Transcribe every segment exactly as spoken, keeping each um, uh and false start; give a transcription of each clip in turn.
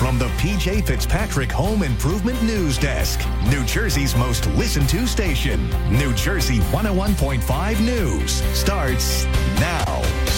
from the P J Fitzpatrick Home Improvement News Desk, New Jersey's most listened to station. New Jersey one oh one point five News starts now.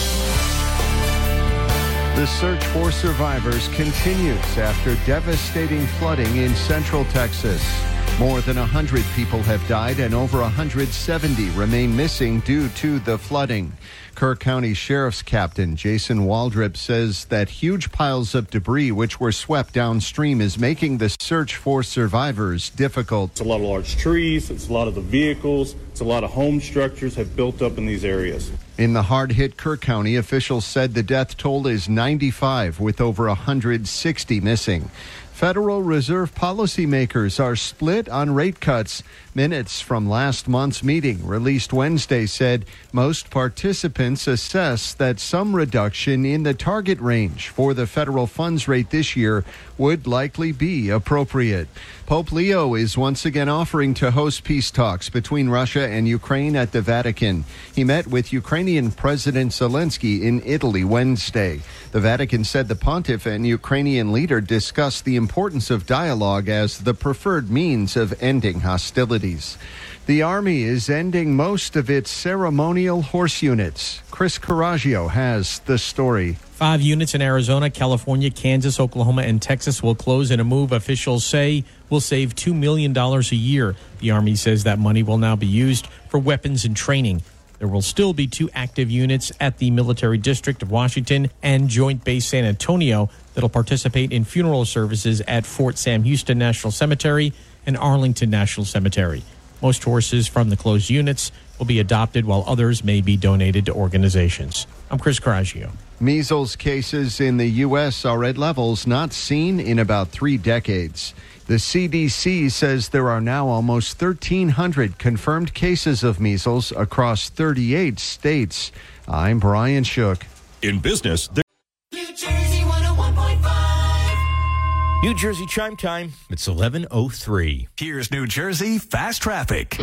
The search for survivors continues after devastating flooding in central Texas. More than one hundred people have died and over one hundred seventy remain missing due to the flooding. Kerr County Sheriff's Captain Jason Waldrop says that huge piles of debris which were swept downstream is making the search for survivors difficult. It's a lot of large trees, it's a lot of the vehicles, it's a lot of home structures have built up in these areas. In the hard-hit Kerr County, officials said the death toll is ninety-five, with over one hundred sixty missing. Federal Reserve policymakers are split on rate cuts. Minutes from last month's meeting, released Wednesday, said most participants assess that some reduction in the target range for the federal funds rate this year would likely be appropriate. Pope Leo is once again offering to host peace talks between Russia and Ukraine at the Vatican. He met with Ukrainian President Zelensky in Italy Wednesday. The Vatican said the pontiff and Ukrainian leader discussed the importance of dialogue as the preferred means of ending hostilities. The Army is ending most of its ceremonial horse units. Chris Coraggio has the story. Five units in Arizona, California, Kansas, Oklahoma, and Texas will close in a move officials say will save two million dollars a year. The Army says that money will now be used for weapons and training. There will still be two active units at the Military District of Washington and Joint Base San Antonio that'll participate in funeral services at Fort Sam Houston National Cemetery and Arlington National Cemetery. Most horses from the closed units will be adopted, while others may be donated to organizations. I'm Chris Coraggio. Measles cases in the U S are at levels not seen in about three decades. The C D C says there are now almost thirteen hundred confirmed cases of measles across thirty-eight states. I'm Brian Shook. In business, New Jersey one oh one point five. New Jersey Chime Time. It's eleven oh three. Here's New Jersey Fast Traffic.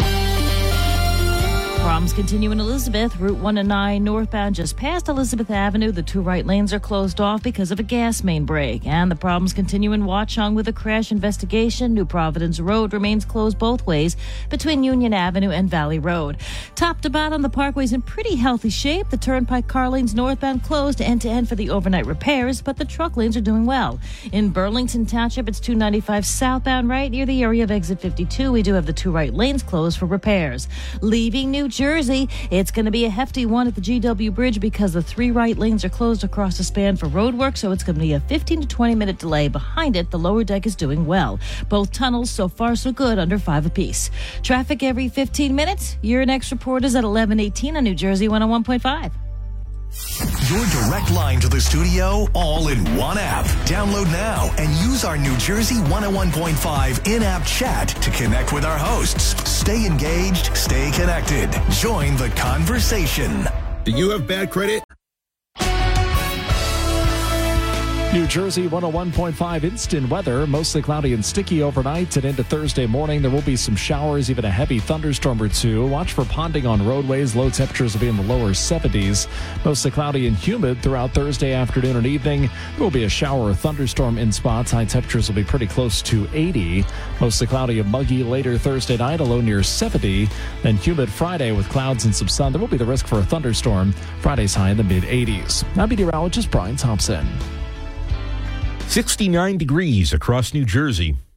Problems continue in Elizabeth. Route one oh nine northbound just past Elizabeth Avenue. The two right lanes are closed off because of a gas main break. And the problems continue in Watchung with a crash investigation. New Providence Road remains closed both ways between Union Avenue and Valley Road. Top to bottom, the parkway's in pretty healthy shape. The Turnpike car lanes northbound closed end-to-end for the overnight repairs, but the truck lanes are doing well. In Burlington Township, it's two ninety-five southbound right near the area of exit fifty-two. We do have the two right lanes closed for repairs. Leaving New Jersey, it's going to be a hefty one at the G W Bridge because the three right lanes are closed across the span for road work, so it's going to be a fifteen to twenty minute delay. Behind it, the lower deck is doing well. Both tunnels so far so good, under five apiece. Traffic every fifteen minutes. Your next report is at eleven eighteen on New Jersey one oh one point five. Your direct line to the studio, all in one app. Download now and use our New Jersey one oh one point five in-app chat to connect with our hosts. Stay engaged, stay connected. Join the conversation. Do you have bad credit? New Jersey one oh one point five instant weather, mostly cloudy and sticky overnight and into Thursday morning. There will be some showers, even a heavy thunderstorm or two. Watch for ponding on roadways. Low temperatures will be in the lower seventies. Mostly cloudy and humid throughout Thursday afternoon and evening. There will be a shower or thunderstorm in spots. High temperatures will be pretty close to eighty. Mostly cloudy and muggy later Thursday night, a low near seventy. Then humid Friday with clouds and some sun. There will be the risk for a thunderstorm. Friday's high in the mid eighties. I'm meteorologist Brian Thompson. sixty-nine degrees across New Jersey.